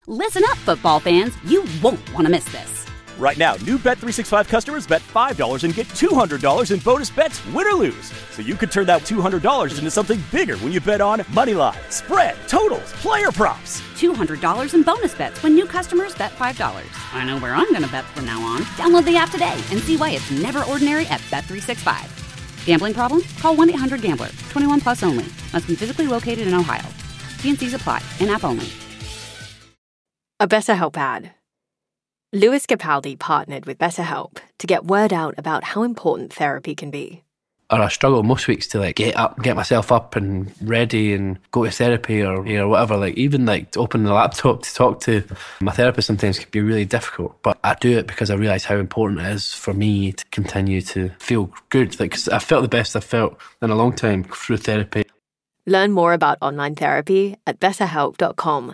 Listen up, football fans. You won't want to miss this. Right now, new Bet365 customers bet $5 and get $200 in bonus bets, win or lose. So you could turn that $200 into something bigger when you bet on moneyline, spread, totals, player props. $200 in bonus bets when new customers bet $5. I know where I'm going to bet from now on. Download the app today and see why it's never ordinary at Bet365. Gambling problem? Call 1-800-GAMBLER. 21 plus only. Must be physically located in Ohio. T&Cs apply. In-app only. A BetterHelp ad. Louis Capaldi partnered with BetterHelp to get word out about how important therapy can be. Or I struggle most weeks to get myself up and ready and go to therapy or whatever. Even to open the laptop to talk to my therapist sometimes can be really difficult. But I do it because I realise how important it is for me to continue to feel good. 'Cause I felt the best I've felt in a long time through therapy. Learn more about online therapy at betterhelp.com.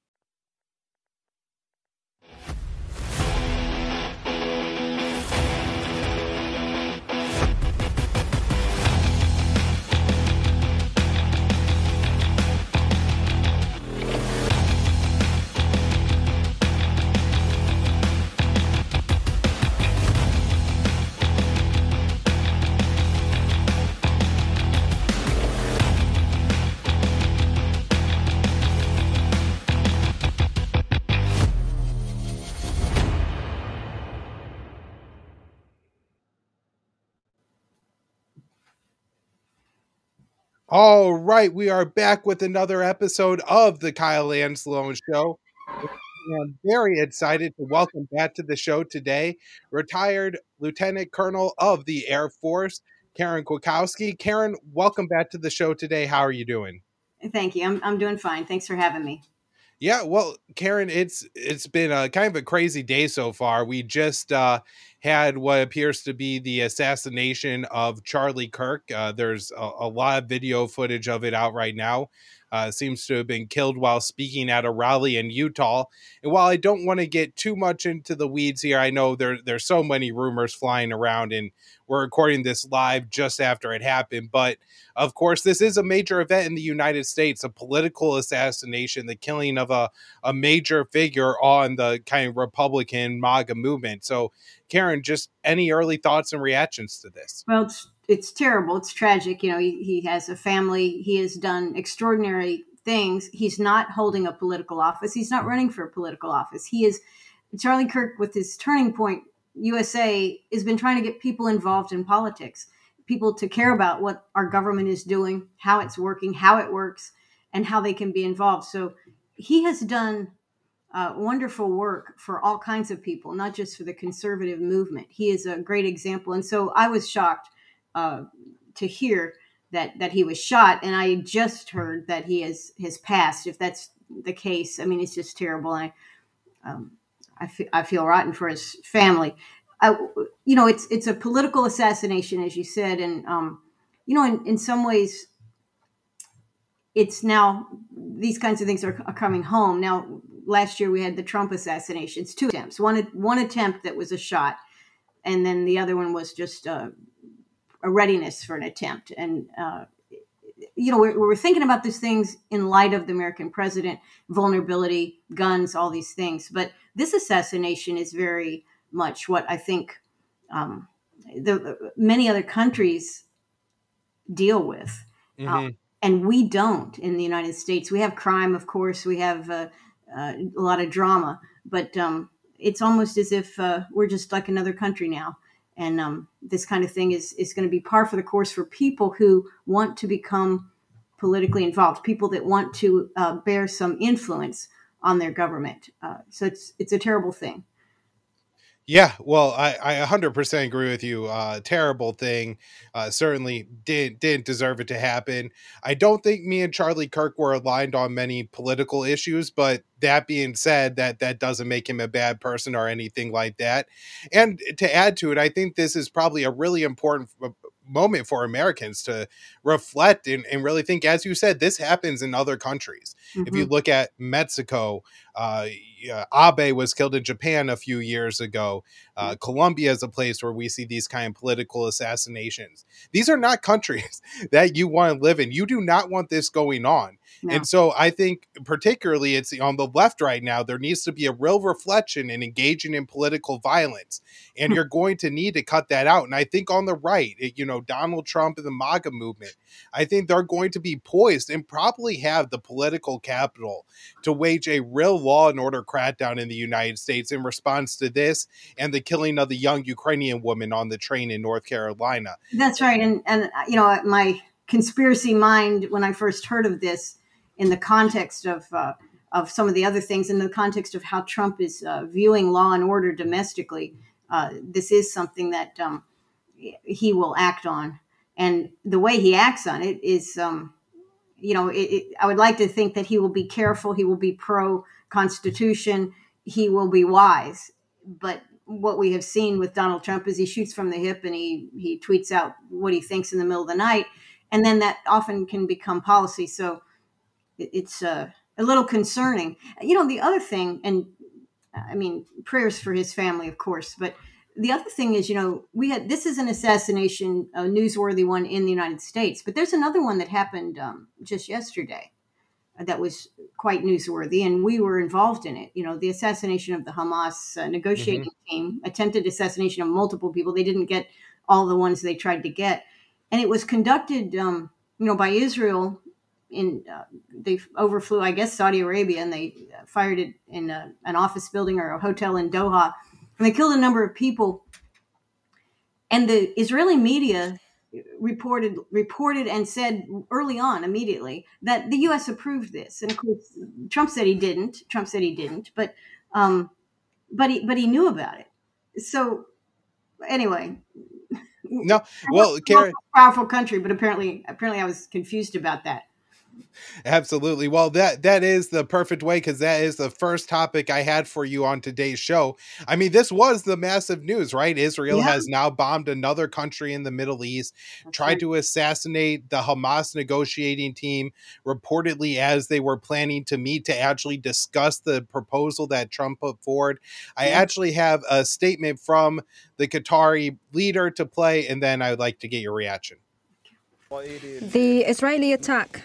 All right, we are back with another episode of the Kyle Anzalone Show. I'm very excited to welcome back to the show today retired Lieutenant Colonel of the Air Force, Karen Kwiatkowski. Karen, welcome back to the show today. How are you doing? Thank you. I'm doing fine. Thanks for having me. Yeah, well, Karen, it's been a kind of a crazy day so far. We just had what appears to be the assassination of Charlie Kirk. There's a lot of video footage of it out right now. Seems to have been killed while speaking at a rally in Utah. And while I don't want to get too much into the weeds here, I know there's so many rumors flying around, and we're recording this live just after it happened. But of course, this is a major event in the United States, a political assassination, the killing of a major figure on the kind of Republican MAGA movement. So, Karen, just any early thoughts and reactions to this? Well, it's terrible. It's tragic. He has a family. He has done extraordinary things. He's not holding a political office. He's not running for a political office. Charlie Kirk, with his Turning Point USA, has been trying to get people involved in politics, people to care about what our government is doing, how it's working, how it works, and how they can be involved. So he has done wonderful work for all kinds of people, not just for the conservative movement. He is a great example. And so I was shocked to hear that he was shot. And I just heard that he has passed. If that's the case, I mean, it's just terrible. I feel rotten for his family. It's a political assassination, as you said. And, in some ways, it's now these kinds of things are coming home. Now, last year we had the Trump assassination. It's two attempts. One attempt that was a shot, and then the other one was just a readiness for an attempt. And, we're thinking about these things in light of the American president, vulnerability, guns, all these things. But this assassination is very much what I think the many other countries deal with. Mm-hmm. And we don't in the United States. We have crime, of course. We have a lot of drama. But it's almost as if we're just like another country now. And this kind of thing is going to be par for the course for people who want to become politically involved, people that want to bear some influence on their government. So it's a terrible thing. Yeah, well, I 100% agree with you. Terrible thing. Certainly didn't deserve it to happen. I don't think me and Charlie Kirk were aligned on many political issues, but that being said, that doesn't make him a bad person or anything like that. And to add to it, I think this is probably a really important moment for Americans to reflect and really think, as you said, this happens in other countries. If you Mhm. look at Mexico, Abe was killed in Japan a few years ago. Colombia is a place where we see these kind of political assassinations. These are not countries that you want to live in. You do not want this going on. No. And so I think particularly it's on the left right now, there needs to be a real reflection in engaging in political violence. And you're going to need to cut that out. And I think on the right, Donald Trump and the MAGA movement, I think they're going to be poised and probably have the political capital to wage a real law and order crackdown in the United States in response to this and the killing of the young Ukrainian woman on the train in North Carolina. That's right. And my conspiracy mind, when I first heard of this, in the context of some of the other things, in the context of how Trump is viewing law and order domestically, this is something that he will act on. And the way he acts on it is, I would like to think that he will be careful, he will be pro-Constitution, he will be wise. But what we have seen with Donald Trump is he shoots from the hip and he tweets out what he thinks in the middle of the night. And then that often can become policy. So it's a little concerning. The other thing, and I mean, prayers for his family, of course, but the other thing is, this is an assassination, a newsworthy one in the United States, but there's another one that happened just yesterday that was quite newsworthy, and we were involved in it. The assassination of the Hamas negotiating team, attempted assassination of multiple people. They didn't get all the ones they tried to get, and it was conducted, by Israel. They overflew, I guess, Saudi Arabia, and they fired it in an office building or a hotel in Doha, and they killed a number of people. And the Israeli media reported and said early on, immediately, that the U.S. approved this. And of course, Trump said he didn't. But he knew about it. So anyway, no, well, Karen, powerful country, but apparently I was confused about that. Absolutely. Well, that is the perfect way, because that is the first topic I had for you on today's show. I mean, this was the massive news, right? Israel has now bombed another country in the Middle East, tried to assassinate the Hamas negotiating team, reportedly as they were planning to meet to actually discuss the proposal that Trump put forward. I actually have a statement from the Qatari leader to play, and then I would like to get your reaction. The Israeli attack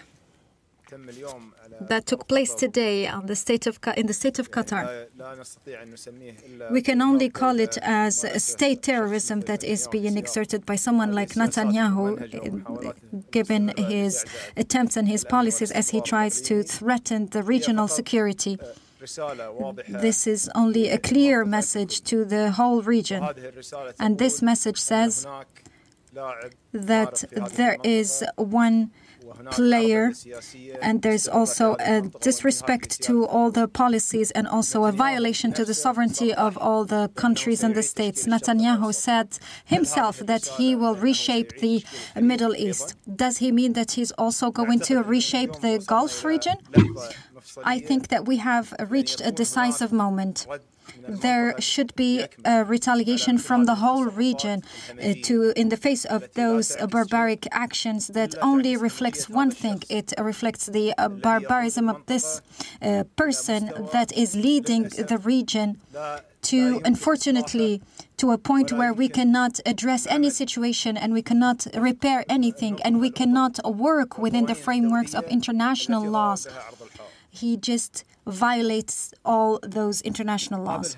that took place today in the state of Qatar. We can only call it as state terrorism that is being exerted by someone like Netanyahu, given his attempts and his policies as he tries to threaten the regional security. This is only a clear message to the whole region. And this message says that there is one player, and there's also a disrespect to all the policies and also a violation to the sovereignty of all the countries and the states. Netanyahu said himself that he will reshape the Middle East. Does he mean that he's also going to reshape the Gulf region? I think that we have reached a decisive moment. There should be a retaliation from the whole region in the face of those barbaric actions that only reflects one thing. It reflects the barbarism of this person that is leading the region to, unfortunately, to a point where we cannot address any situation and we cannot repair anything and we cannot work within the frameworks of international laws. He just violates all those international laws.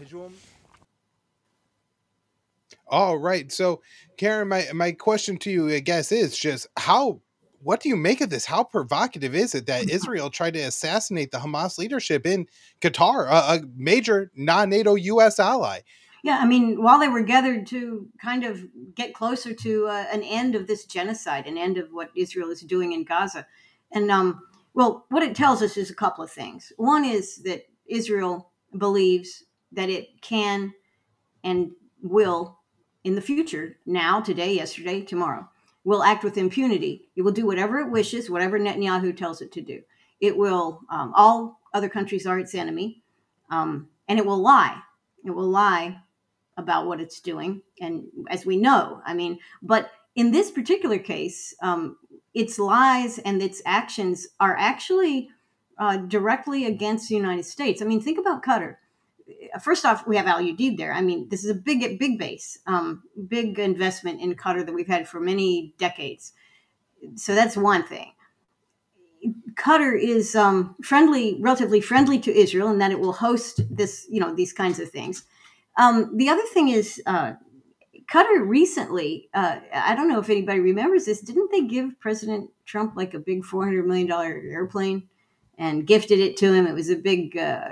All right. So, Karen, my question to you, I guess, is just what do you make of this? How provocative is it that Israel tried to assassinate the Hamas leadership in Qatar, a major non-NATO U.S. ally? Yeah, I mean, while they were gathered to kind of get closer to an end of this genocide, an end of what Israel is doing in Gaza. And well, what it tells us is a couple of things. One is that Israel believes that it can and will, in the future, now, today, yesterday, tomorrow, will act with impunity. It will do whatever it wishes, whatever Netanyahu tells it to do. It will, all other countries are its enemy, and it will lie. It will lie about what it's doing. And as we know, I mean, but in this particular case, its lies and its actions are actually directly against the United States. I mean, think about Qatar. First off, we have Al Udeid there. I mean, this is a big base, big investment in Qatar that we've had for many decades. So that's one thing. Qatar is relatively friendly to Israel, in that it will host this, these kinds of things. The other thing is, Qatar recently, I don't know if anybody remembers this, didn't they give President Trump like a big $400 million airplane and gifted it to him? It was a big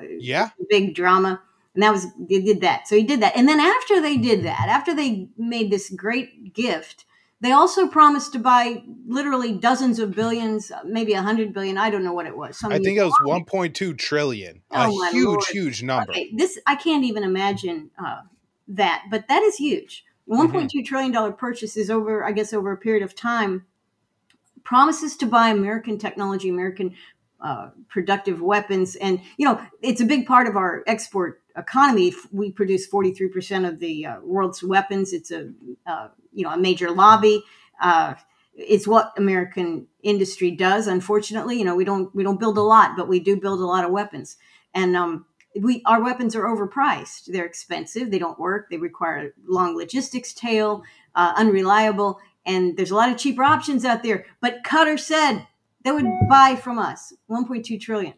drama. And they did that. So he did that. And then after they did that, after they made this great gift, they also promised to buy literally dozens of billions, maybe 100 billion. I don't know what it was. I think it was 1.2 trillion. Oh, a huge number. Okay, I can't even imagine that, but that is huge. $1.2 trillion purchase is over a period of time, promises to buy American technology, American productive weapons. And, it's a big part of our export economy. We produce 43% of the world's weapons. It's a major lobby. It's what American industry does. Unfortunately, we don't build a lot, but we do build a lot of weapons. And our weapons are overpriced. They're expensive. They don't work. They require a long logistics tail, unreliable. And there's a lot of cheaper options out there. But Qatar said they would buy from us $1.2 trillion.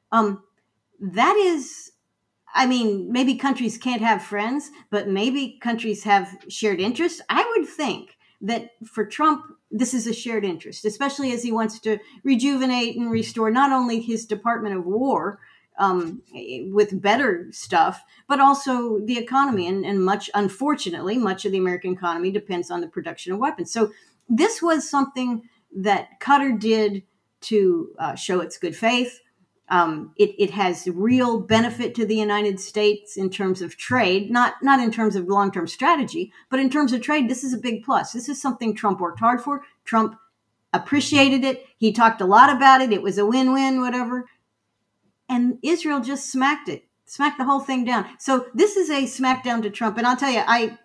That is, maybe countries can't have friends, but maybe countries have shared interests. I would think that for Trump, this is a shared interest, especially as he wants to rejuvenate and restore not only his Department of War, with better stuff, but also the economy. And unfortunately, much of the American economy depends on the production of weapons. So this was something that Qatar did to show its good faith. It has real benefit to the United States in terms of trade, not in terms of long-term strategy, but in terms of trade. This is a big plus. This is something Trump worked hard for. Trump appreciated it. He talked a lot about it. It was a win-win, whatever. And Israel just smacked the whole thing down. So this is a smackdown to Trump. And I'll tell you, I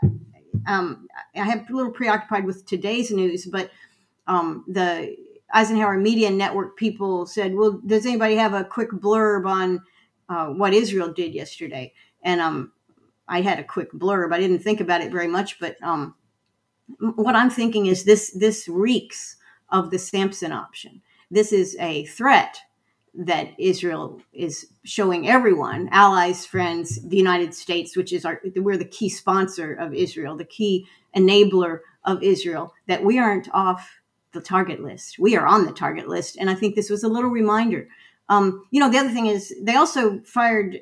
have a little preoccupied with today's news, but the Eisenhower Media Network people said, well, does anybody have a quick blurb on what Israel did yesterday? And I had a quick blurb. I didn't think about it very much, but what I'm thinking is this reeks of the Samson option. This is a threat that Israel is showing everyone, allies, friends, the United States, which is we're the key sponsor of Israel, the key enabler of Israel, that we aren't off the target list. We are on the target list. And I think this was a little reminder. The other thing is they also fired,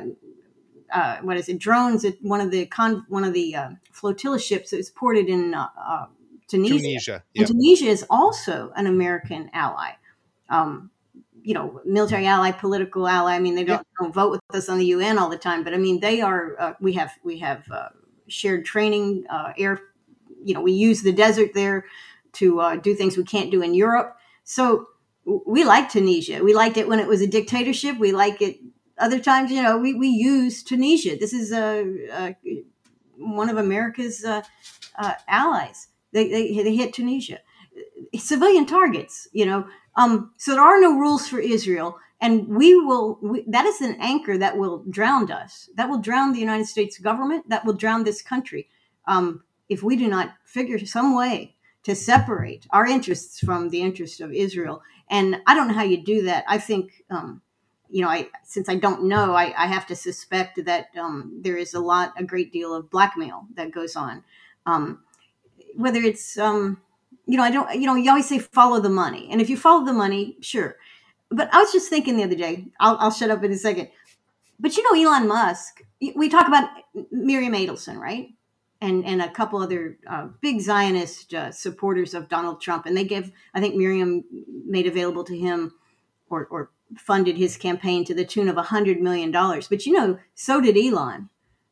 drones at one of the flotilla ships that was ported in Tunisia. Yep. And Tunisia is also an American ally. Military ally, political ally. They don't vote with us on the UN all the time, but they are. We have shared training. We use the desert there to do things we can't do in Europe. So we like Tunisia. We liked it when it was a dictatorship. We like it other times. We use Tunisia. This is one of America's allies. They hit Tunisia. Civilian targets, so there are no rules for Israel, and that is an anchor that will drown us. That will drown the United States government. That will drown this country if we do not figure some way to separate our interests from the interests of Israel. And I don't know how you do that. I think, since I don't know, I have to suspect that there is a great deal of blackmail that goes on. Whether it's you always say follow the money. And if you follow the money, sure. But I was just thinking the other day, I'll shut up in a second. But Elon Musk, we talk about Miriam Adelson, right? And a couple other big Zionist supporters of Donald Trump. And I think Miriam made available to him or funded his campaign to the tune of $100 million. But, so did Elon.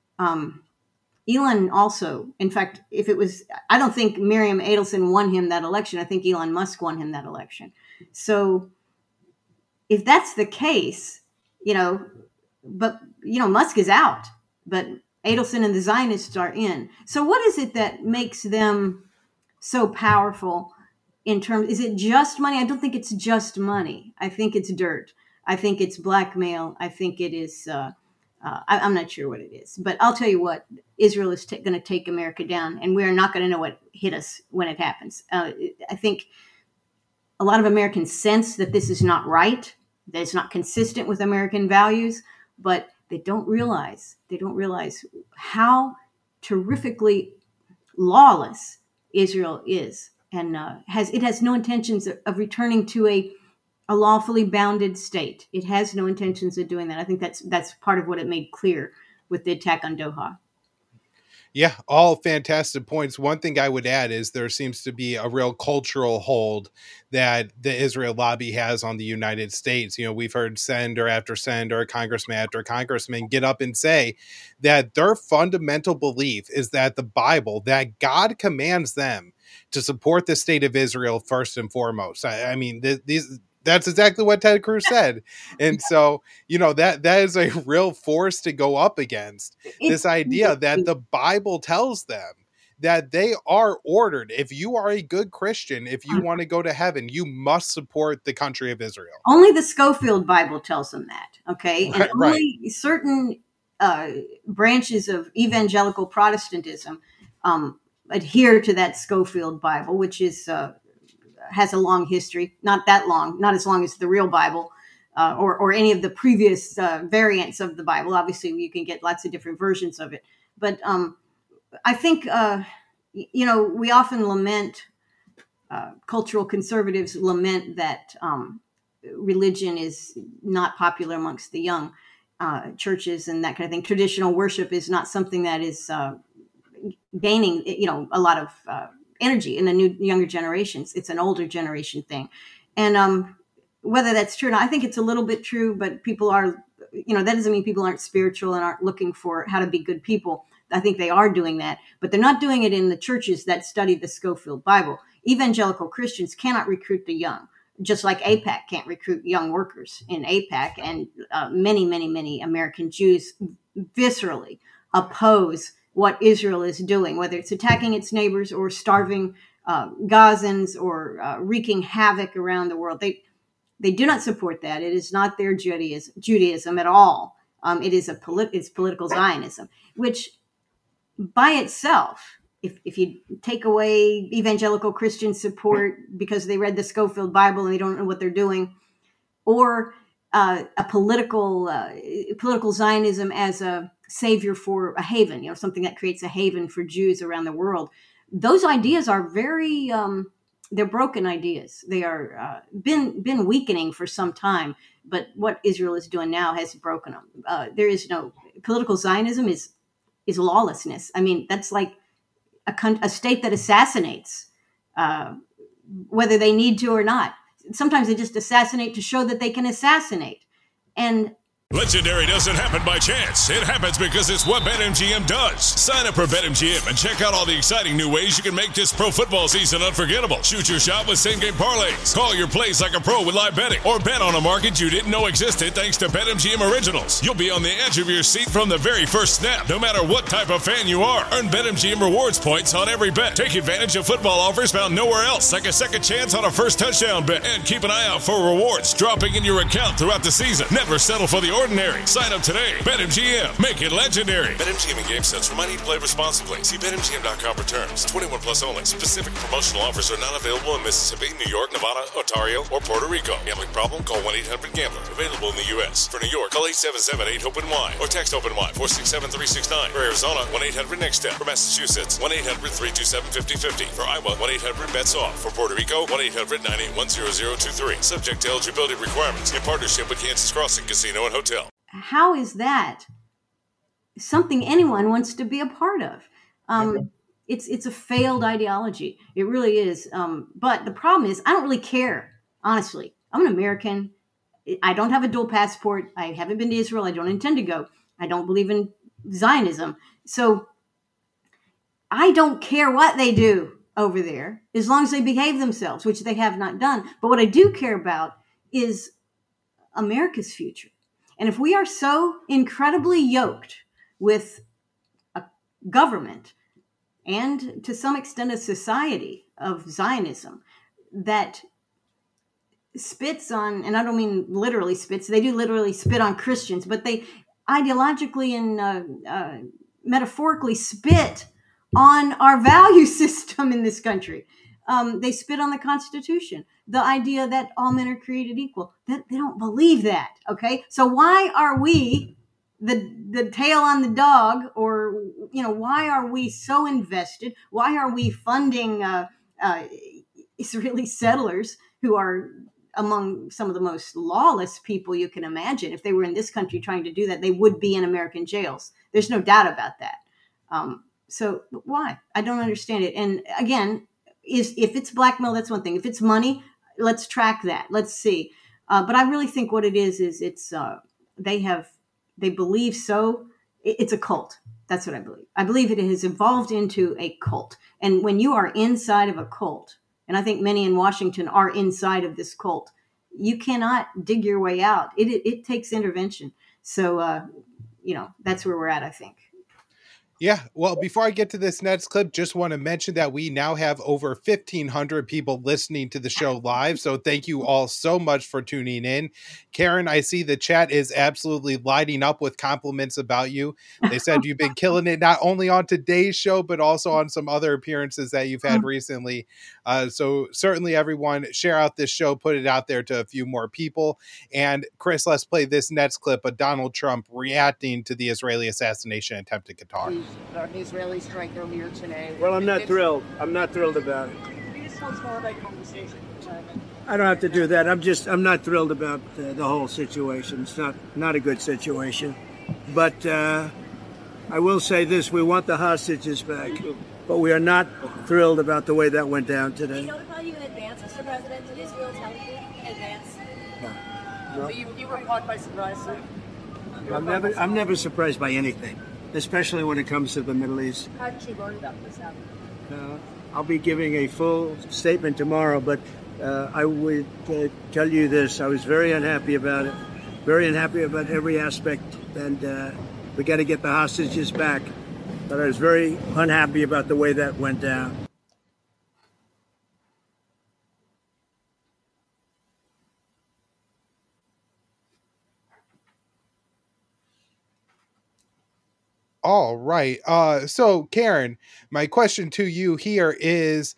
Elon also, in fact, I don't think Miriam Adelson won him that election. I think Elon Musk won him that election. So if that's the case, but Musk is out, but Adelson and the Zionists are in. So what is it that makes them so powerful is it just money? I don't think it's just money. I think it's dirt. I think it's blackmail. I think it is. I'm not sure what it is, but I'll tell you what: Israel is going to take America down, and we're not going to know what hit us when it happens. I think a lot of Americans sense that this is not right, that it's not consistent with American values, but they don't realize how terrifically lawless Israel is, and has no intentions of returning to a lawfully bounded state. It has no intentions of doing that. I think that's part of what it made clear with the attack on Doha. Yeah, all fantastic points. One thing I would add is there seems to be a real cultural hold that the Israel lobby has on the United States. You know, we've heard senator after senator, congressman after congressman get up and say that their fundamental belief is that the Bible, that God commands them to support the state of Israel first and foremost. I mean, that's exactly what Ted Cruz said. And so, you know, that is a real force to go up against, this idea that the Bible tells them that they are ordered. If you are a good Christian, if you want to go to heaven, you must support the country of Israel. Only the Scofield Bible tells them that. Okay. And only certain branches of evangelical Protestantism adhere to that Scofield Bible, which is has a long history, not that long, not as long as the real Bible or any of the previous variants of the Bible. Obviously, you can get lots of different versions of it. But I think, you know, we often lament, cultural conservatives lament that religion is not popular amongst the young churches and that kind of thing. Traditional worship is not something that is gaining, you know, a lot of energy in the younger generations. It's an older generation thing. And whether that's true or not, I think it's a little bit true, but people are, you know, that doesn't mean people aren't spiritual and aren't looking for how to be good people. I think they are doing that, but they're not doing it in the churches that study the Scofield Bible. Evangelical Christians cannot recruit the young, just like AIPAC can't recruit young workers in AIPAC. And many American Jews viscerally oppose what Israel is doing, whether it's attacking its neighbors or starving Gazans or wreaking havoc around the world. They do not support that. It is not their Judaism at all. It is it's political Zionism, which by itself, if you take away evangelical Christian support because they read the Scofield Bible and they don't know what they're doing, or a political Zionism as a savior for a haven, you know, something that creates a haven for Jews around the world. Those ideas are very, they're broken ideas. They are been weakening for some time, but what Israel is doing now has broken them. There is no political Zionism is lawlessness. I mean, that's like a state that assassinates, whether they need to or not. Sometimes they just assassinate to show that they can assassinate. And Legendary doesn't happen by chance. It happens because it's what BetMGM does. Sign up for BetMGM and check out all the exciting new ways you can make this pro football season unforgettable. Shoot your shot with same-game parlays. Call your plays like a pro with live betting. Or bet on a market you didn't know existed thanks to BetMGM Originals. You'll be on the edge of your seat from the very first snap, no matter what type of fan you are. Earn BetMGM rewards points on every bet. Take advantage of football offers found nowhere else, like a second chance on a first touchdown bet. And keep an eye out for rewards dropping in your account throughout the season. Never settle for the ordinary. Sign up today. BetMGM. Make it legendary. BetMGM and GameSense remind you to play responsibly. See BetMGM.com for terms. 21 plus only. Specific promotional offers are not available in Mississippi, New York, Nevada, Ontario, or Puerto Rico. Gambling problem? Call 1-800-GAMBLER. Available in the U.S. For New York, call 877-8-OPEN-Y or text OPEN-Y 467-369. For Arizona, 1-800-NEXT-STEP. For Massachusetts, 1-800-327-5050. For Iowa, 1-800-BETS-OFF. For Puerto Rico, 1-800-981-0023. Subject to eligibility requirements. In partnership with Kansas Crossing Casino and Hotel. How is that something anyone wants to be a part of? It's a failed ideology. It really is. But the problem is, I don't really care. Honestly, I'm an American. I don't have a dual passport. I haven't been to Israel. I don't intend to go. I don't believe in Zionism. So I don't care what they do over there, as long as they behave themselves, which they have not done. But what I do care about is America's future. And if we are so incredibly yoked with a government and to some extent a society of Zionism that spits on, and I don't mean literally spits, they do literally spit on Christians, but they ideologically and metaphorically spit on our value system in this country. They spit on the Constitution, the idea that all men are created equal. They don't believe that. Okay, so why are we the tail on the dog, or why are we so invested? Why are we funding Israeli settlers who are among some of the most lawless people you can imagine? If they were in this country trying to do that, they would be in American jails. There's no doubt about that. So why? I don't understand it. And again, if it's blackmail, that's one thing. If it's money, let's track that. Let's see. But I really think what it is it's they believe so. It's a cult. That's what I believe. I believe it has evolved into a cult. And when you are inside of a cult, and I think many in Washington are inside of this cult, you cannot dig your way out. It takes intervention. So, that's where we're at, I think. Yeah, well, before I get to this next clip, just want to mention that we now have over 1,500 people listening to the show live. So thank you all so much for tuning in. Karen, I see the chat is absolutely lighting up with compliments about you. They said you've been killing it not only on today's show, but also on some other appearances that you've had recently. So certainly everyone share out this show, put it out there to a few more people. And Chris, let's play this next clip of Donald Trump reacting to the Israeli assassination attempt at Qatar. An Israeli strike earlier today. Well, I'm not thrilled. I'm not thrilled about it. I don't have to do that. I'm not thrilled about the whole situation. It's not a good situation. But I will say this: we want the hostages back, but we are not thrilled about the way that went down today. Did he notify you in advance, Mr. President? Did Israel tell you in advance? No. So you were caught by surprise, sir? I'm never surprised by anything, especially when it comes to the Middle East. How did you learn about this happening? I'll be giving a full statement tomorrow, but I would tell you this. I was very unhappy about it, very unhappy about every aspect, and we got to get the hostages back. But I was very unhappy about the way that went down. All right. So Karen, my question to you here is,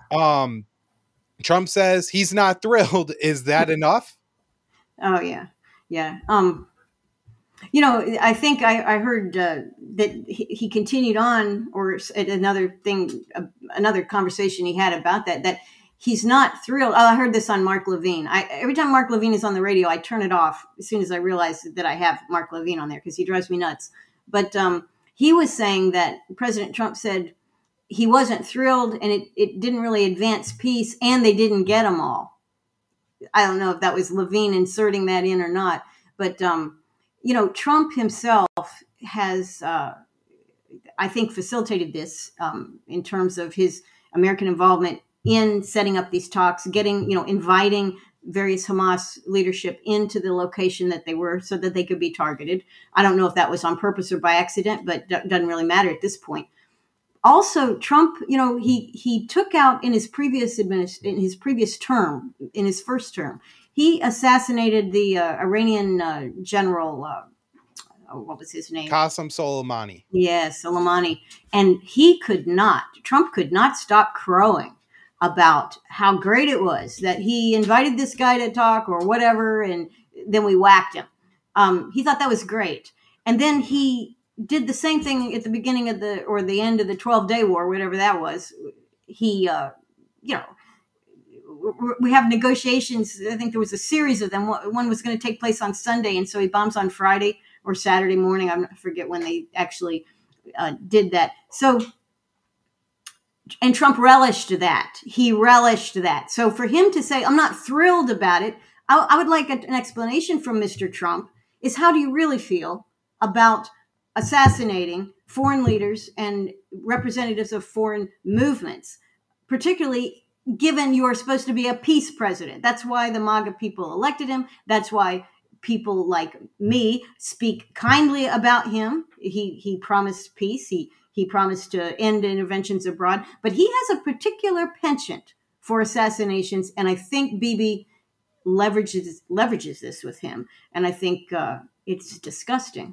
Trump says he's not thrilled. Is that enough? Oh yeah. Yeah. I think I heard that he continued on, or at another conversation he had about that he's not thrilled. Oh, I heard this on Mark Levine. Every time Mark Levine is on the radio, I turn it off as soon as I realize that I have Mark Levine on there, because he drives me nuts. But he was saying that President Trump said he wasn't thrilled, and it didn't really advance peace, and they didn't get them all. I don't know if that was Levine inserting that in or not, but Trump himself has, I think, facilitated this in terms of his American involvement in setting up these talks, inviting various Hamas leadership into the location that they were, so that they could be targeted. I don't know if that was on purpose or by accident, but doesn't really matter at this point. Also, Trump, he took out in his first term, he assassinated the Iranian general. What was his name? Qasem Soleimani. Yes, Soleimani. And Trump could not stop crowing about how great it was that he invited this guy to talk or whatever, and then we whacked him. He thought that was great. And then he did the same thing at the beginning of the end of the 12-day war, whatever that was. He, we have negotiations. I think there was a series of them. One was going to take place on Sunday, and so he bombs on Friday or Saturday morning. I forget when they actually did that. So, and Trump relished that. He relished that. So for him to say, I'm not thrilled about it, I would like an explanation from Mr. Trump, is how do you really feel about assassinating foreign leaders and representatives of foreign movements, particularly given you are supposed to be a peace president? That's why the MAGA people elected him. That's why people like me speak kindly about him. He promised peace. He promised to end interventions abroad, but he has a particular penchant for assassinations. And I think Bibi leverages this with him. And I think it's disgusting.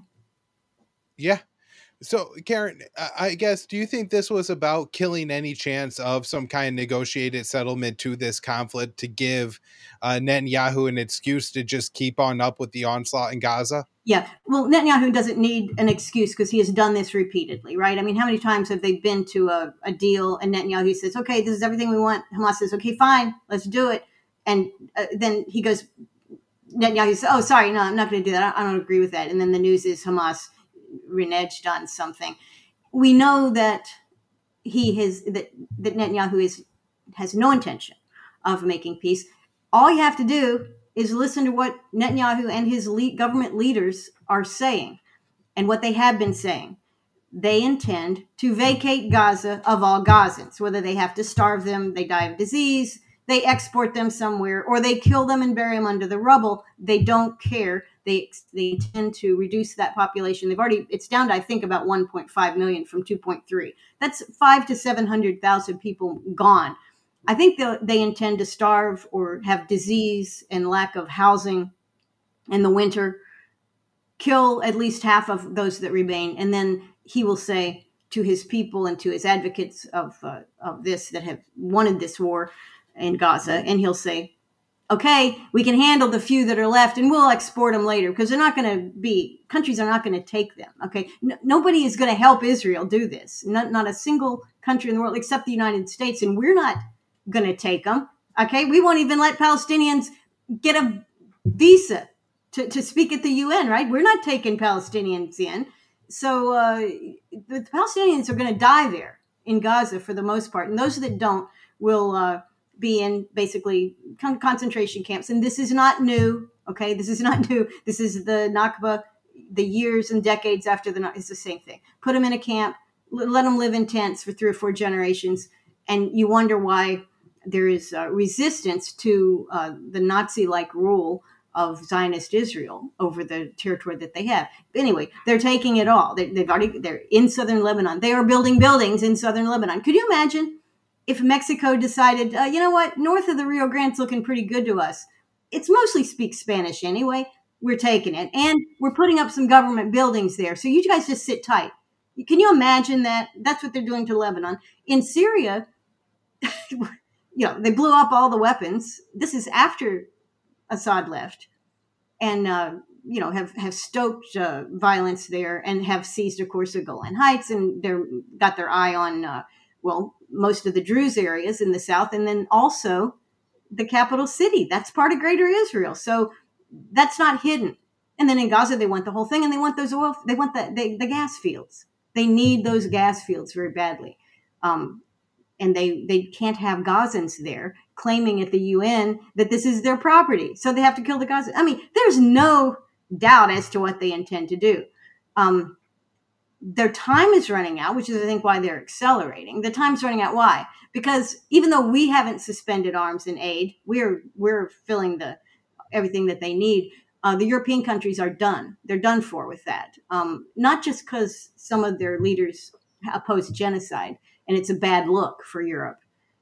Yeah. So, Karen, I guess, do you think this was about killing any chance of some kind of negotiated settlement to this conflict to give Netanyahu an excuse to just keep on up with the onslaught in Gaza? Yeah. Well, Netanyahu doesn't need an excuse because he has done this repeatedly, right? I mean, how many times have they been to a deal and Netanyahu says, okay, this is everything we want. Hamas says, okay, fine, let's do it. And then he goes, Netanyahu says, oh, sorry, no, I'm not going to do that. I don't agree with that. And then the news is Hamas reneged on something. We know that that Netanyahu has no intention of making peace. All you have to do is listen to what Netanyahu and his government leaders are saying and what they have been saying. They intend to vacate Gaza of all Gazans, whether they have to starve them, they die of disease, they export them somewhere, or they kill them and bury them under the rubble. They don't care. They intend to reduce that population. It's down to, I think, about 1.5 million from 2.3. That's 500,000 to 700,000 people gone. I think they intend to starve or have disease and lack of housing in the winter, kill at least half of those that remain, and then he will say to his people and to his advocates of this that have wanted this war in Gaza, and he'll say, okay, we can handle the few that are left and we'll export them later because countries are not going to take them. Okay. Nobody is going to help Israel do this. Not a single country in the world except the United States. And we're not going to take them. Okay. We won't even let Palestinians get a visa to speak at the UN, right? We're not taking Palestinians in. So the Palestinians are going to die there in Gaza for the most part. And those that don't will be in basically concentration camps. And this is not new. Okay. This is not new. This is the Nakba, the years and decades after it's the same thing. Put them in a camp, let them live in tents for 3 or 4 generations. And you wonder why there is resistance to the Nazi-like rule of Zionist Israel over the territory that they have. But anyway, they're taking it all. They're in southern Lebanon. They are building buildings in southern Lebanon. Could you imagine if Mexico decided, you know what, north of the Rio Grande's looking pretty good to us. It's mostly speaks Spanish anyway. We're taking it. And we're putting up some government buildings there. So you guys just sit tight. Can you imagine that? That's what they're doing to Lebanon. In Syria, they blew up all the weapons. This is after Assad left. And, have stoked violence there and have seized, of course, the Golan Heights. And got their eye on, most of the Druze areas in the south, and then also the capital city. That's part of Greater Israel. So that's not hidden. And then in Gaza, they want the whole thing, and they want those they want the gas fields. They need those gas fields very badly. And they can't have Gazans there claiming at the UN that this is their property. So they have to kill the Gazans. I mean, there's no doubt as to what they intend to do. Their time is running out, which is, I think, why they're accelerating. The time's running out. Why? Because even though we haven't suspended arms and aid, we're filling everything that they need. The European countries are done. They're done for with that. Not just because some of their leaders oppose genocide, and it's a bad look for Europe,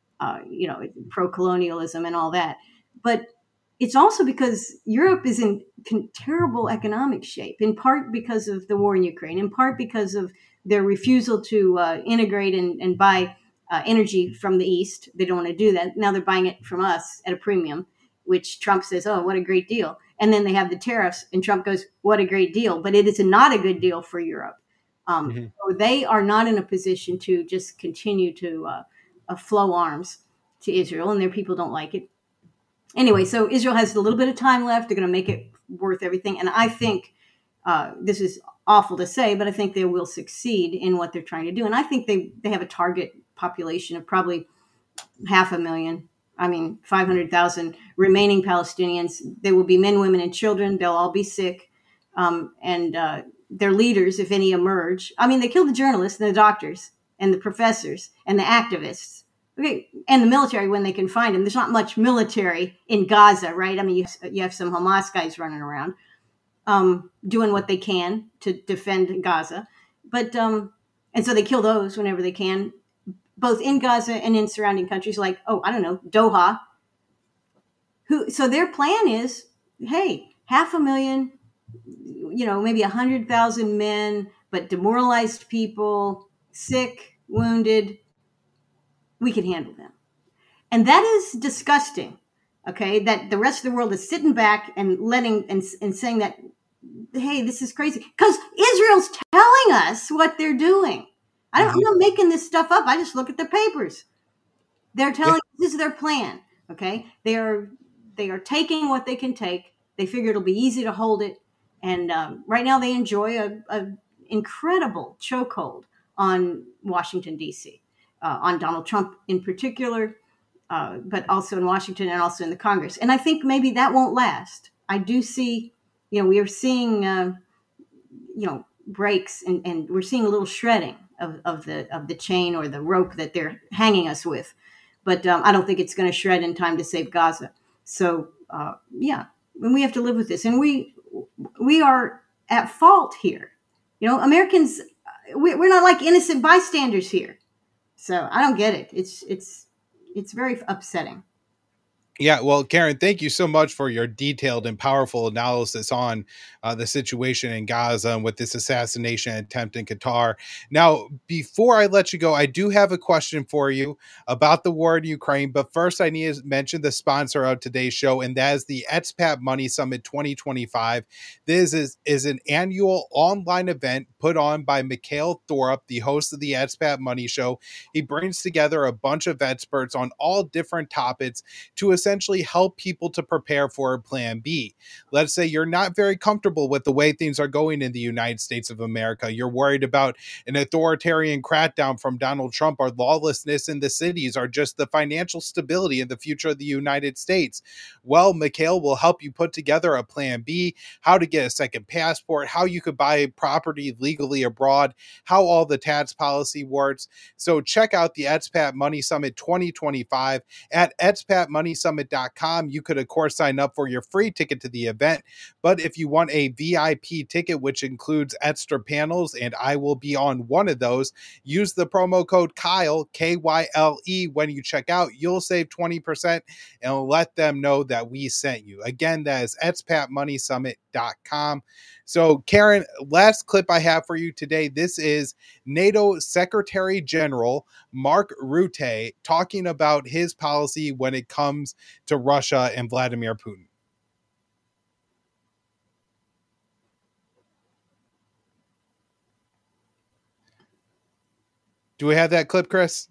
pro-colonialism and all that, but it's also because Europe is in terrible economic shape, in part because of the war in Ukraine, in part because of their refusal to integrate and buy energy from the East. They don't want to do that. Now they're buying it from us at a premium, which Trump says, oh, what a great deal. And then they have the tariffs, and Trump goes, what a great deal. But it is not a good deal for Europe. So they are not in a position to just continue to flow arms to Israel, and their people don't like it. Anyway, so Israel has a little bit of time left. They're going to make it worth everything. And I think this is awful to say, but I think they will succeed in what they're trying to do. And I think they have a target population of probably 500,000. 500,000 remaining Palestinians. They will be men, women, and children. They'll all be sick. And their leaders, if any, emerge. They killed the journalists and the doctors and the professors and the activists. Okay, and the military when they can find them. There's not much military in Gaza, right? You have some Hamas guys running around doing what they can to defend Gaza. But and so they kill those whenever they can, both in Gaza and in surrounding countries like, Doha. So their plan is, hey, 500,000, maybe 100,000 men, but demoralized people, sick, wounded, we can handle them. And that is disgusting. Okay, that the rest of the world is sitting back and letting and saying that, hey, this is crazy, because Israel's telling us what they're doing. I'm not making this stuff up. I just look at the papers. They're telling this is their plan. Okay, they are taking what they can take. They figure it'll be easy to hold it, and right now they enjoy a incredible chokehold on Washington D.C., on Donald Trump in particular. But also in Washington and also in the Congress. And I think maybe that won't last. I do see, we are seeing, breaks and we're seeing a little shredding of the chain or the rope that they're hanging us with. But I don't think it's going to shred in time to save Gaza. So, we have to live with this. And we are at fault here. Americans, we're not like innocent bystanders here. So I don't get it. It's very upsetting. Yeah, well, Karen, thank you so much for your detailed and powerful analysis on the situation in Gaza and with this assassination attempt in Qatar. Now, before I let you go, I do have a question for you about the war in Ukraine. But first, I need to mention the sponsor of today's show, and that is the Expat Money Summit 2025. This is an annual online event put on by Mikhail Thorup, the host of the Expat Money Show. He brings together a bunch of experts on all different topics to essentially help people to prepare for a plan B. Let's say you're not very comfortable with the way things are going in the United States of America. You're worried about an authoritarian crackdown from Donald Trump, or lawlessness in the cities, or just the financial stability in the future of the United States. Well, Mikhail will help you put together a plan B, how to get a second passport, how you could buy property legally abroad, how all the tax policy works. So check out the Expat Money Summit 2025 at expatmoneysummit.com. You could, of course, sign up for your free ticket to the event. But if you want a VIP ticket, which includes extra panels, and I will be on one of those, use the promo code Kyle, K-Y-L-E, when you check out. You'll save 20% and let them know that we sent you. Again, that is expatmoneysummit.com. So, Karen, last clip I have for you today. This is NATO Secretary General Mark Rutte talking about his policy when it comes to Russia and Vladimir Putin. Do we have that clip, Chris?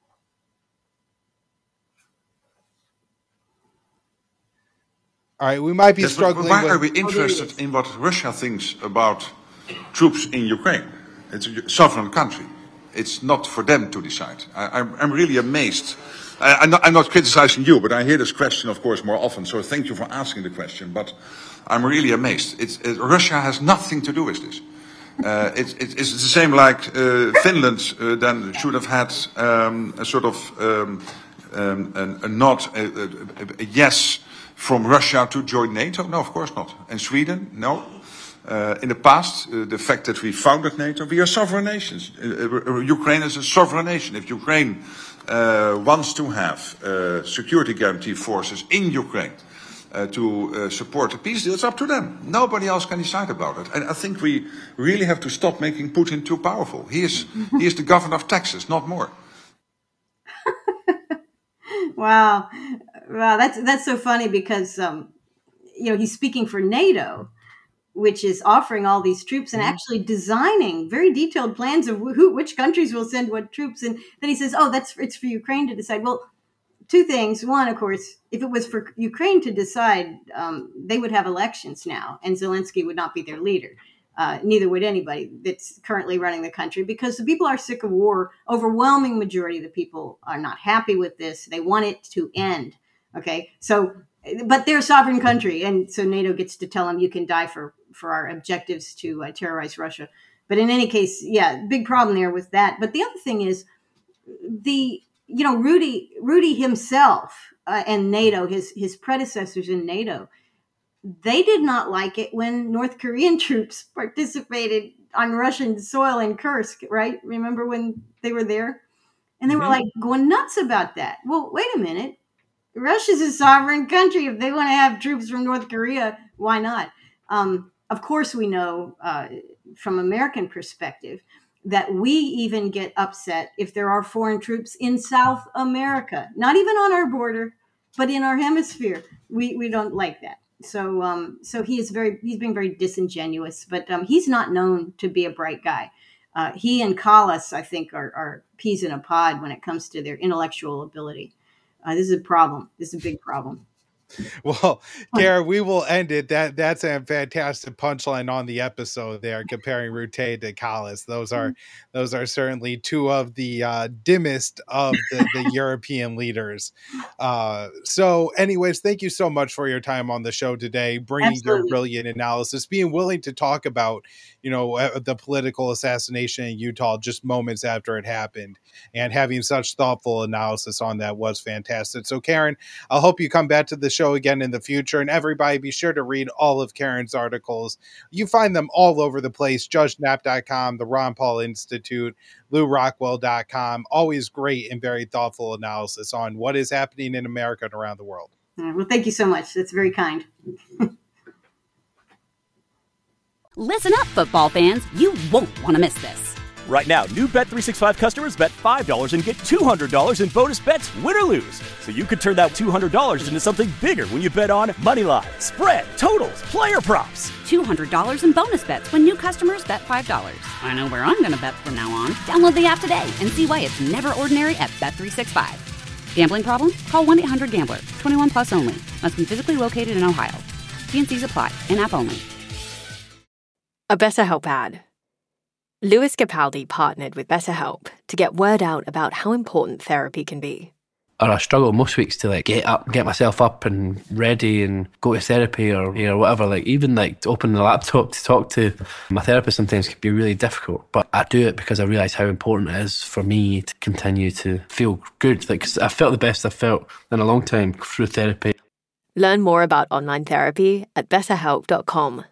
All right, we might be struggling. Why are we interested in what Russia thinks about troops in Ukraine? It's a sovereign country. It's not for them to decide. I'm really amazed. I'm not criticizing you, but I hear this question, of course, more often. So thank you for asking the question. But I'm really amazed. Russia has nothing to do with this. It's the same like Finland then should have had a sort of a nod, a yes from Russia to join NATO. No, of course not. And Sweden, no. In the past, the fact that we founded NATO, we are sovereign nations. Ukraine is a sovereign nation. If Ukraine wants to have security guarantee forces in Ukraine to support the peace deal, it's up to them. Nobody else can decide about it. And I think we really have to stop making Putin too powerful. He is the governor of Texas, not more. Wow, that's so funny because he's speaking for NATO, which is offering all these troops and actually designing very detailed plans of which countries will send what troops. And then he says, it's for Ukraine to decide. Well, two things. One, of course, if it was for Ukraine to decide, they would have elections now, and Zelensky would not be their leader. Neither would anybody that's currently running the country, because the people are sick of war. Overwhelming majority of the people are not happy with this. They want it to end. Okay. So, but they're a sovereign country. And so NATO gets to tell them you can die for our objectives to terrorize Russia. But in any case, big problem there with that. But the other thing is Rudy himself and NATO, his predecessors in NATO, they did not like it when North Korean troops participated on Russian soil in Kursk, right? Remember when they were there? And they were like going nuts about that. Well, wait a minute. Russia's a sovereign country. If they want to have troops from North Korea, why not? Of course, we know from American perspective that we even get upset if there are foreign troops in South America, not even on our border, but in our hemisphere. We don't like that. So he's being very disingenuous, but he's not known to be a bright guy. He and Callas, I think, are peas in a pod when it comes to their intellectual ability. This is a problem. This is a big problem. Well, Karen, we will end it. That's a fantastic punchline on the episode there, comparing Rutte to Callas. Those are certainly two of the dimmest of the European leaders. So anyways, thank you so much for your time on the show today, bringing your brilliant analysis, being willing to talk about, the political assassination in Utah just moments after it happened, and having such thoughtful analysis on that was fantastic. So Karen, I hope you come back to the show again in the future, and everybody be sure to read all of Karen's articles. You find them all over the place. JudgeNap.com, the Ron Paul Institute, LouRockwell.com. Always great and very thoughtful analysis on what is happening in America and around the world. Well, thank you so much. That's very kind. Listen up, football fans. You won't want to miss this. Right now, new Bet365 customers bet $5 and get $200 in bonus bets, win or lose. So you could turn that $200 into something bigger when you bet on Moneyline, Spread, Totals, Player Props. $200 in bonus bets when new customers bet $5. I know where I'm going to bet from now on. Download the app today and see why it's never ordinary at Bet365. Gambling problem? Call 1-800-GAMBLER. 21 plus only. Must be physically located in Ohio. T&Cs apply. In-app only. A BetterHelp ad. Lewis Capaldi partnered with BetterHelp to get word out about how important therapy can be. Or I struggle most weeks to get myself up and ready and go to therapy or whatever. Even to open the laptop to talk to my therapist sometimes can be really difficult. But I do it because I realise how important it is for me to continue to feel good. 'Cause I felt the best I've felt in a long time through therapy. Learn more about online therapy at betterhelp.com.